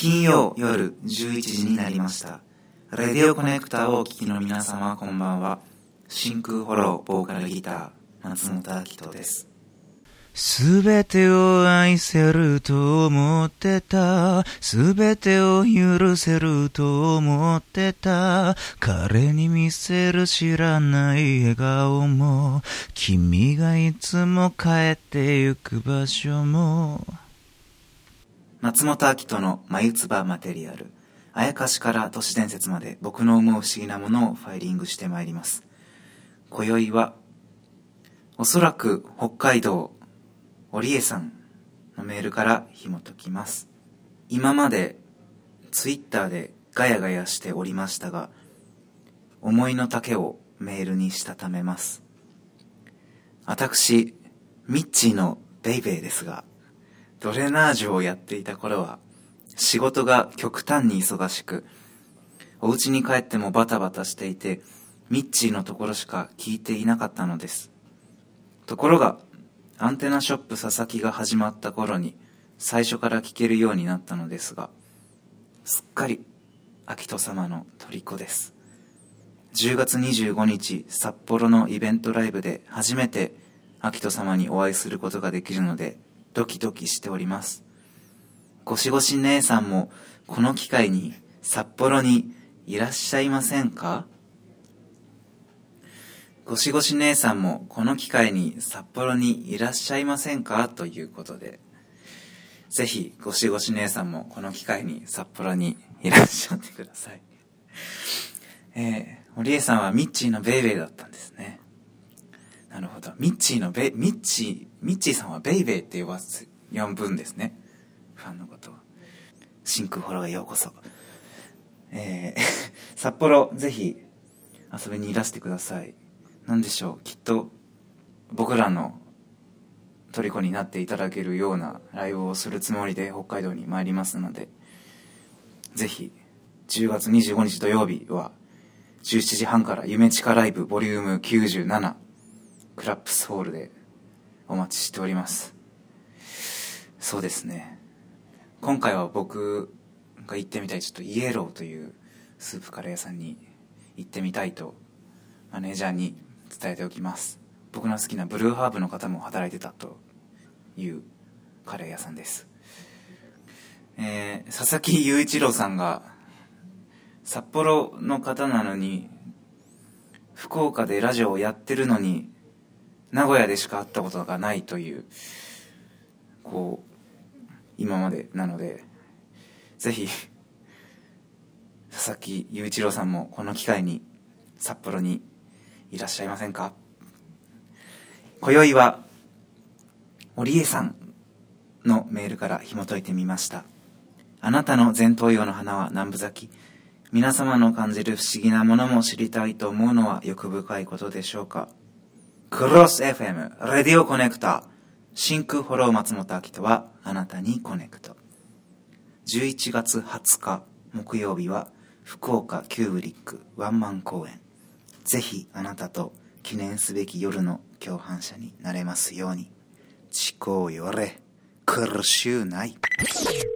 金曜夜11時になりました。レディオコネクターをお聞きの皆様こんばんは。真空フォローボーカルギター松本明人です。 すべてを愛せると思ってた。すべてを許せると思ってた。彼に見せる知らない笑顔も、君がいつも帰ってゆく場所も。 松本明人の眉唾マテリアル。あやかしから都市伝説まで僕の思う不思議なものをファイリングしてまいります。今宵はおそらく北海道織江さんのメールから紐解きます。今までツイッターでガヤガヤしておりましたが、思いの丈をメールにしたためます。私ミッチーのベイベーですが、ドレナージュをやっていた頃は仕事が極端に忙しく、お家に帰ってもバタバタしていて、ミッチーのところしか聞いていなかったのです。ところがアンテナショップ佐々木が始まった頃に最初から聞けるようになったのですが、すっかり明人様の虜です。10月25日札幌のイベントライブで初めて明人様にお会いすることができるのでドキドキしております。ゴシゴシ姉さんもこの機会に札幌にいらっしゃいませんか？ゴシゴシ姉さんもこの機会に札幌にいらっしゃいませんかということで、ぜひゴシゴシ姉さんもこの機会に札幌にいらっしゃってください。堀江さんはミッチーのベイベーだったんですね。なるほど。ミッチーさんはベイベーって呼ぶんですね。ファンのことを。真空フォローへようこそ。札幌ぜひ遊びにいらしてください。なんでしょう、きっと僕らの虜になっていただけるようなライブをするつもりで北海道に参りますので、ぜひ10月25日土曜日は17時半から夢地下ライブボリューム97クラップスホールでお待ちしております。そうですね、今回は僕が行ってみたいちょっとイエローというスープカレー屋さんに行ってみたいとマネージャーに伝えておきます。僕の好きなブルーハーブの方も働いてたというカレー屋さんです。佐々木雄一郎さんが札幌の方なのに福岡でラジオをやってるのに名古屋でしか会ったことがないという今までなので、ぜひ佐々木雄一郎さんもこの機会に札幌にいらっしゃいませんか？今宵は織江さんのメールから紐解いてみました。あなたの前頭葉の花は南部咲き。皆様の感じる不思議なものも知りたいと思うのは欲深いことでしょうか。クロス FM レディオコネクタ、真空フォロー松本明人はあなたにコネクト。11月20日木曜日は福岡キューブリックワンマン公演。ぜひあなたと記念すべき夜の共犯者になれますように。ちこうよれ苦しゅうない。